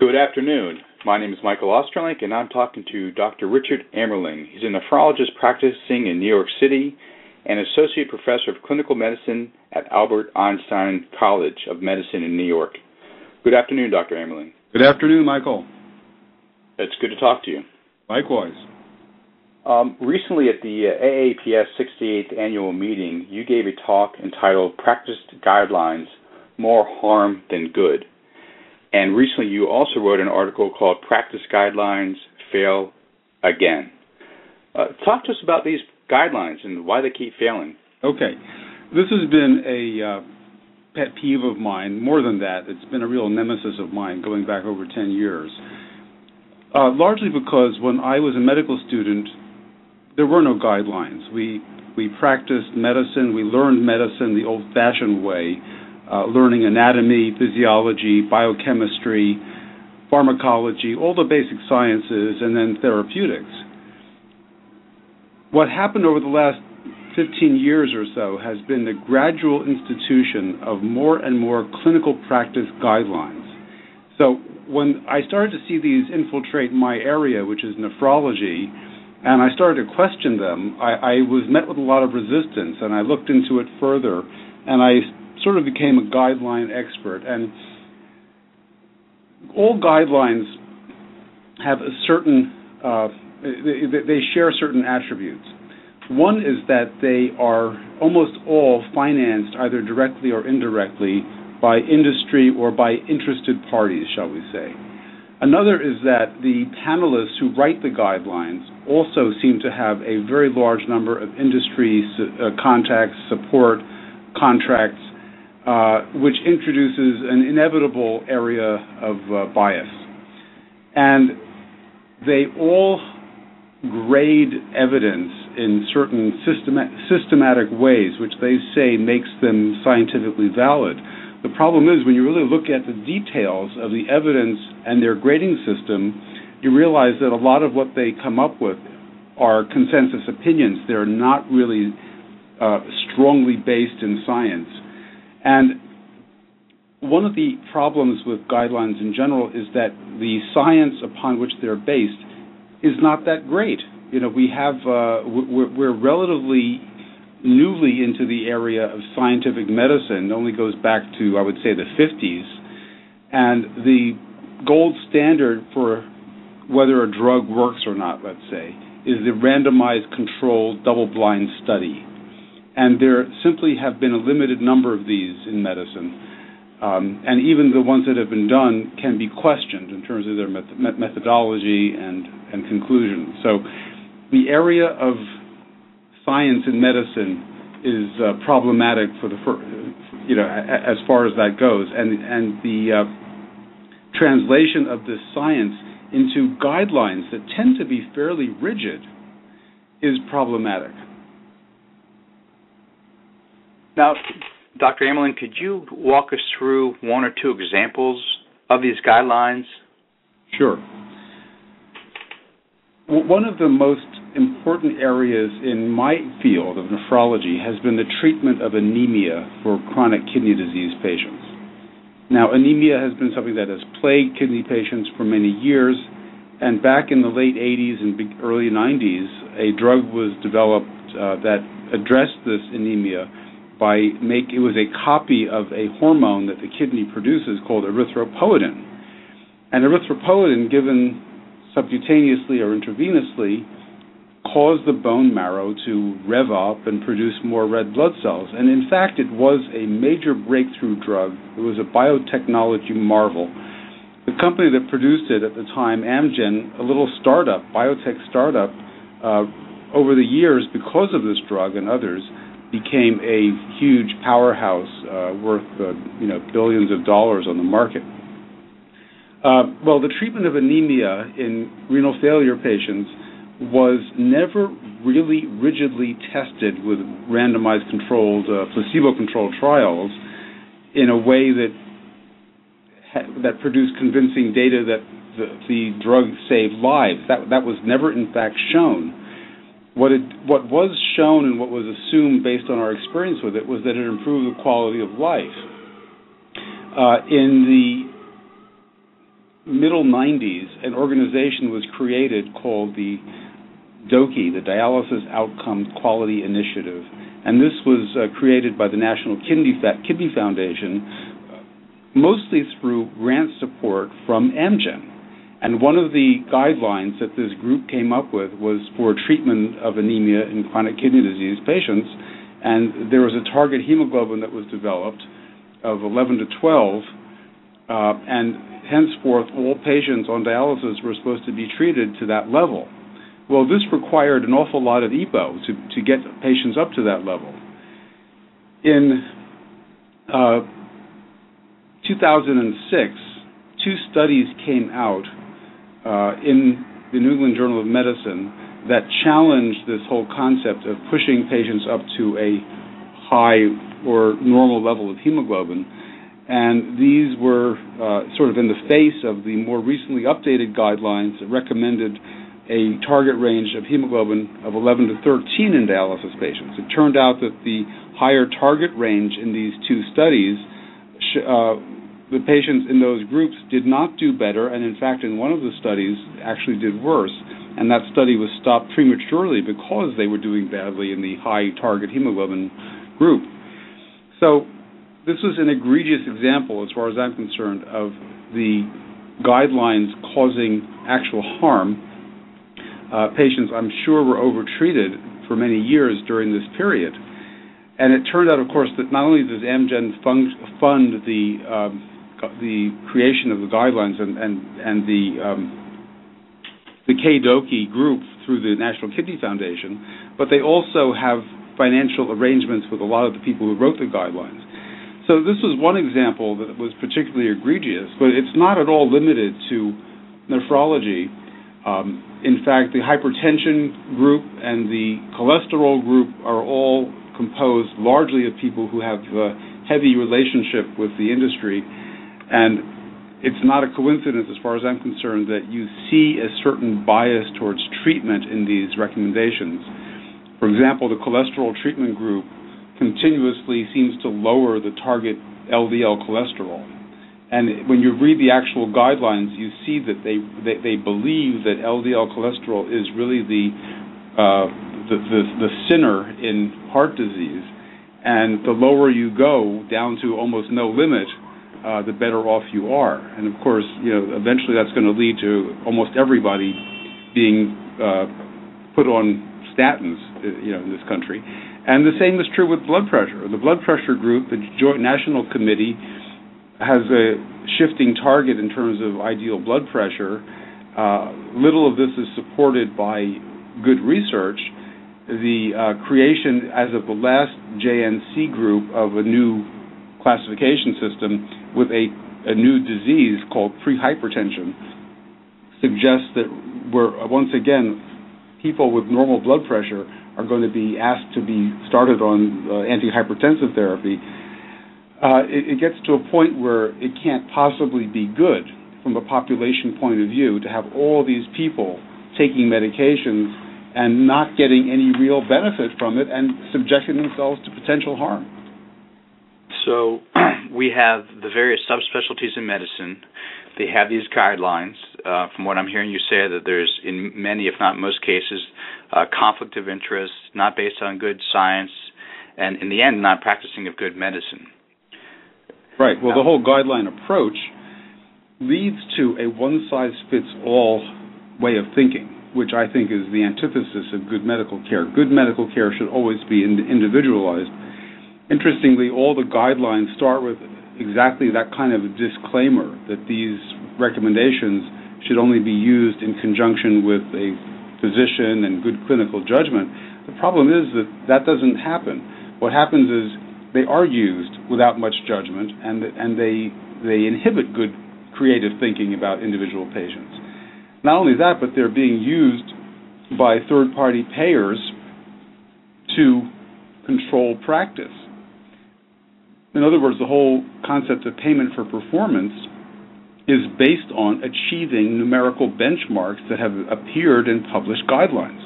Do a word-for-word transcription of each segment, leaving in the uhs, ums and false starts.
Good afternoon. My name is Michael Osterlink, and I'm talking to Doctor Richard Amerling. He's a nephrologist practicing in New York City and Associate Professor of Clinical Medicine at Albert Einstein College of Medicine in New York. Good afternoon, Doctor Amerling. Good afternoon, Michael. It's good to talk to you. Likewise. Um, recently at the uh, A A P S sixty-eighth Annual Meeting, you gave a talk entitled Practice Guidelines, More Harm Than Good. And recently you also wrote an article called Practice Guidelines Fail Again. Uh, talk to us about these guidelines and why they keep failing. Okay. This has been a uh, pet peeve of mine. More than that, it's been a real nemesis of mine going back over ten years. Uh, largely because when I was a medical student, there were no guidelines. We, we practiced medicine, we learned medicine the old-fashioned way, Uh, learning anatomy, physiology, biochemistry, pharmacology, all the basic sciences, and then therapeutics. What happened over the last fifteen years or so has been the gradual institution of more and more clinical practice guidelines. So when I started to see these infiltrate my area, which is nephrology, and I started to question them, I, I was met with a lot of resistance, and I looked into it further, and I sort of became a guideline expert. And all guidelines have a certain, uh, they, they share certain attributes. One is that they are almost all financed either directly or indirectly by industry or by interested parties, shall we say. Another is that the panelists who write the guidelines also seem to have a very large number of industry uh, contacts, support, contracts, Uh, which introduces an inevitable area of uh, bias. And they all grade evidence in certain systema- systematic ways, which they say makes them scientifically valid. The problem is when you really look at the details of the evidence and their grading system, you realize that a lot of what they come up with are consensus opinions. They're not really uh, strongly based in science. And one of the problems with guidelines in general is that the science upon which they're based is not that great. You know, we have, uh, we're, we're relatively newly into the area of scientific medicine. It only goes back to, I would say, the fifties. And the gold standard for whether a drug works or not, let's say, is the randomized controlled double-blind study. And there simply have been a limited number of these in medicine. Um, and even the ones that have been done can be questioned in terms of their met- methodology and, and conclusions. So the area of science in medicine is uh, problematic for the, fir- you know, a- as far as that goes. And, and the uh, translation of this science into guidelines that tend to be fairly rigid is problematic. Now, Doctor Amerling, could you walk us through one or two examples of these guidelines? Sure. One of the most important areas in my field of nephrology has been the treatment of anemia for chronic kidney disease patients. Now, anemia has been something that has plagued kidney patients for many years, and back in the late eighties and early nineties, a drug was developed uh, that addressed this anemia by make it was a copy of a hormone that the kidney produces called erythropoietin. And erythropoietin, given subcutaneously or intravenously, caused the bone marrow to rev up and produce more red blood cells. And in fact, it was a major breakthrough drug. It was a biotechnology marvel. The company that produced it at the time, Amgen, a little startup, biotech startup, uh, over the years, because of this drug and others, became a huge powerhouse uh, worth uh, you know billions of dollars on the market. Uh, well, the treatment of anemia in renal failure patients was never really rigidly tested with randomized controlled, uh, placebo-controlled trials in a way that ha- that produced convincing data that the, the drug saved lives. That that was never in fact shown. What it, what was shown and what was assumed based on our experience with it was that it improved the quality of life. Uh, in the middle nineties, an organization was created called the D O Q I, the Dialysis Outcome Quality Initiative. And this was uh, created by the National Kidney, Kidney Foundation, mostly through grant support from Amgen. And one of the guidelines that this group came up with was for treatment of anemia in chronic kidney disease patients. And there was a target hemoglobin that was developed of eleven to twelve, uh, and henceforth all patients on dialysis were supposed to be treated to that level. Well, this required an awful lot of E P O to, to get patients up to that level. In uh, two thousand six, two studies came out uh, in the New England Journal of Medicine that challenged this whole concept of pushing patients up to a high or normal level of hemoglobin. And these were uh, sort of in the face of the more recently updated guidelines that recommended a target range of hemoglobin of eleven to thirteen in dialysis patients. It turned out that the higher target range in these two studies, uh, the patients in those groups did not do better, and in fact in one of the studies actually did worse, and that study was stopped prematurely because they were doing badly in the high target hemoglobin group. So this was an egregious example, as far as I'm concerned, of the guidelines causing actual harm. Uh, patients, I'm sure, were overtreated for many years during this period. And it turned out, of course, that not only does Amgen fund, fund the um, the creation of the guidelines and and, and the um, the K D O Q I group through the National Kidney Foundation, but they also have financial arrangements with a lot of the people who wrote the guidelines. So this was one example that was particularly egregious, but it's not at all limited to nephrology. Um, in fact, the hypertension group and the cholesterol group are all composed largely of people who have a heavy relationship with the industry, and it's not a coincidence, as far as I'm concerned, that you see a certain bias towards treatment in these recommendations. For example, the cholesterol treatment group continuously seems to lower the target L D L cholesterol. And when you read the actual guidelines, you see that they they, they believe that L D L cholesterol is really the, uh, the, the the sinner in heart disease, and the lower you go down to almost no limit, uh, the better off you are. And of course, you know, eventually that's going to lead to almost everybody being uh, put on statins, you know, in this country. And the same is true with blood pressure. The blood pressure group, the Joint National Committee, has a shifting target in terms of ideal blood pressure. Uh, little of this is supported by good research. The uh, creation, as of the last J N C group, of a new classification system with a, a new disease called prehypertension suggests that we're, once again, people with normal blood pressure are going to be asked to be started on uh, antihypertensive therapy. Uh, it, it gets to a point where it can't possibly be good from a population point of view to have all these people taking medications and not getting any real benefit from it and subjecting themselves to potential harm. So we have the various subspecialties in medicine. They have these guidelines. Uh, from what I'm hearing you say, that there's, in many, if not most cases, uh, conflict of interest, not based on good science, and in the end, not practicing of good medicine. Right. Well, the whole guideline approach leads to a one-size-fits-all way of thinking, which I think is the antithesis of good medical care. Good medical care should always be individualized. Interestingly, all the guidelines start with exactly that kind of a disclaimer that these recommendations should only be used in conjunction with a physician and good clinical judgment. The problem is that that doesn't happen. What happens is they are used without much judgment, and and they they inhibit good creative thinking about individual patients. Not only that, but they're being used by third-party payers to control practice. In other words, the whole concept of payment for performance is based on achieving numerical benchmarks that have appeared in published guidelines.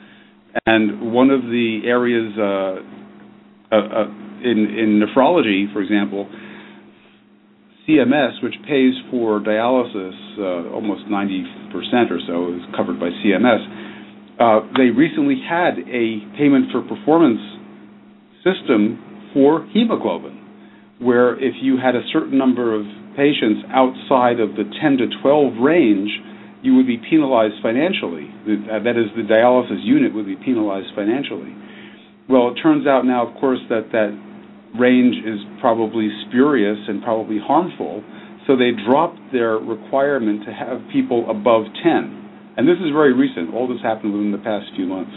And one of the areas uh, uh, uh, in, in nephrology, for example, C M S, which pays for dialysis, uh, almost ninety percent or so is covered by C M S, uh, they recently had a payment for performance system for hemoglobin, where if you had a certain number of patients outside of the ten to twelve range, you would be penalized financially. That is, the dialysis unit would be penalized financially. Well, it turns out now, of course, that that range is probably spurious and probably harmful, so they dropped their requirement to have people above ten. And this is very recent. All this happened within the past few months.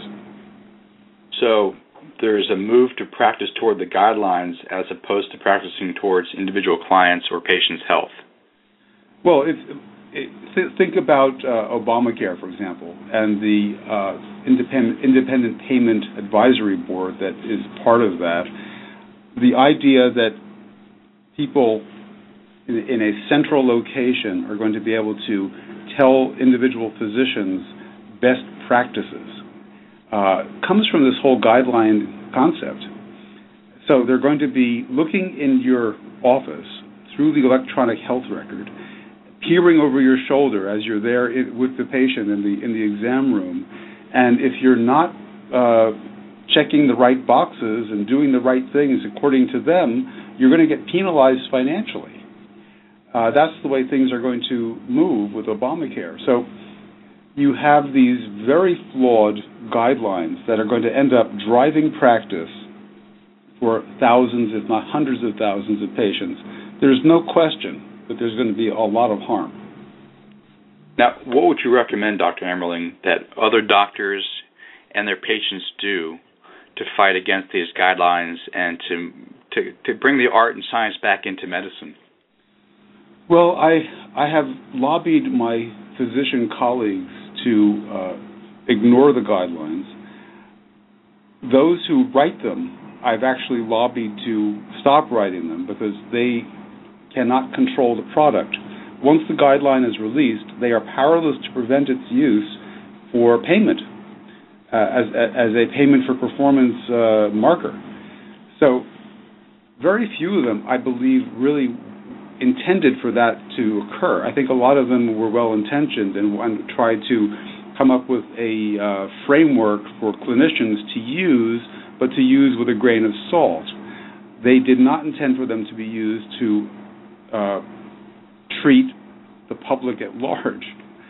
So there's a move to practice toward the guidelines as opposed to practicing towards individual clients or patients' health. Well, it's, it, th- think about uh, Obamacare, for example, and the uh, independent, independent Payment Advisory Board that is part of that. The idea that people in, in a central location are going to be able to tell individual physicians best practices uh, comes from this whole guideline concept. So they're going to be looking in your office through the electronic health record, peering over your shoulder as you're there in, with the patient in the in the exam room, and if you're not uh, checking the right boxes and doing the right things according to them, you're going to get penalized financially. Uh, that's the way things are going to move with Obamacare. So you have these very flawed guidelines that are going to end up driving practice for thousands, if not hundreds of thousands of patients. There's no question that there's going to be a lot of harm. Now, what would you recommend, Doctor Ammerling, that other doctors and their patients do to fight against these guidelines and to, to to bring the art and science back into medicine? Well, I I have lobbied my physician colleagues to uh, ignore the guidelines. Those who write them, I've actually lobbied to stop writing them because they cannot control the product. Once the guideline is released, they are powerless to prevent its use for payment. Uh, as, as a payment for performance uh, marker. So very few of them, I believe, really intended for that to occur. I think a lot of them were well-intentioned and, and tried to come up with a uh, framework for clinicians to use, but to use with a grain of salt. They did not intend for them to be used to uh, treat the public at large.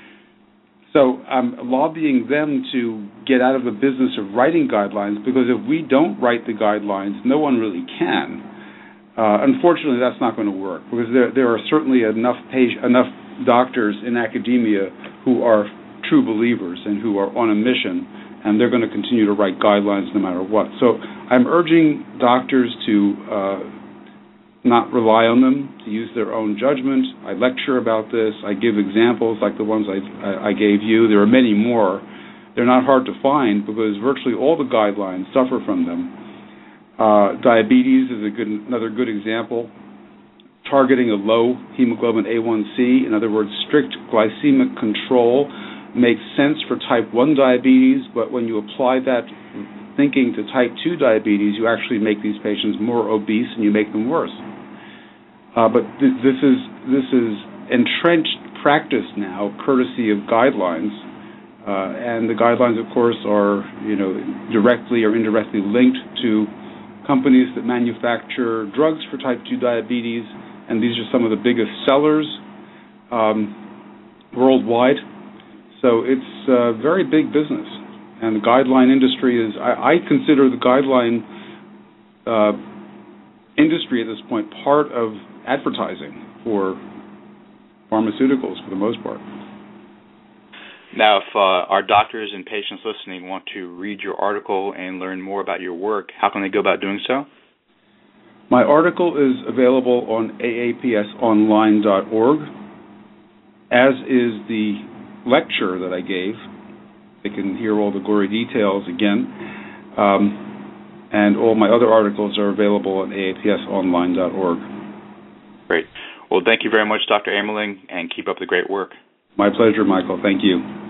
So I'm lobbying them to get out of the business of writing guidelines, because if we don't write the guidelines, no one really can. Uh, unfortunately, that's not going to work, because there there are certainly enough page, enough doctors in academia who are true believers and who are on a mission, and they're going to continue to write guidelines no matter what. So I'm urging doctors to uh, not rely on them, to use their own judgment. I lecture about this. I give examples like the ones I, I gave you. There are many more. They're not hard to find because virtually all the guidelines suffer from them. Uh, diabetes is a good, another good example. Targeting a low hemoglobin A one C, in other words, strict glycemic control, makes sense for type one diabetes, but when you apply that thinking to type two diabetes, you actually make these patients more obese and you make them worse. Uh, but th- this is this is entrenched practice now, courtesy of guidelines, uh, and the guidelines, of course, are you know directly or indirectly linked to companies that manufacture drugs for type two diabetes, and these are some of the biggest sellers um, worldwide. So it's a very big business, and the guideline industry is. I, I consider the guideline uh, industry at this point part of advertising for pharmaceuticals for the most part. Now, if uh, our doctors and patients listening want to read your article and learn more about your work, how can they go about doing so? My article is available on A A P S online dot org, as is the lecture that I gave. They can hear all the gory details again. Um, and all my other articles are available on A A P S online dot org. Great. Well, thank you very much, Doctor Ammerling, and keep up the great work. My pleasure, Michael. Thank you.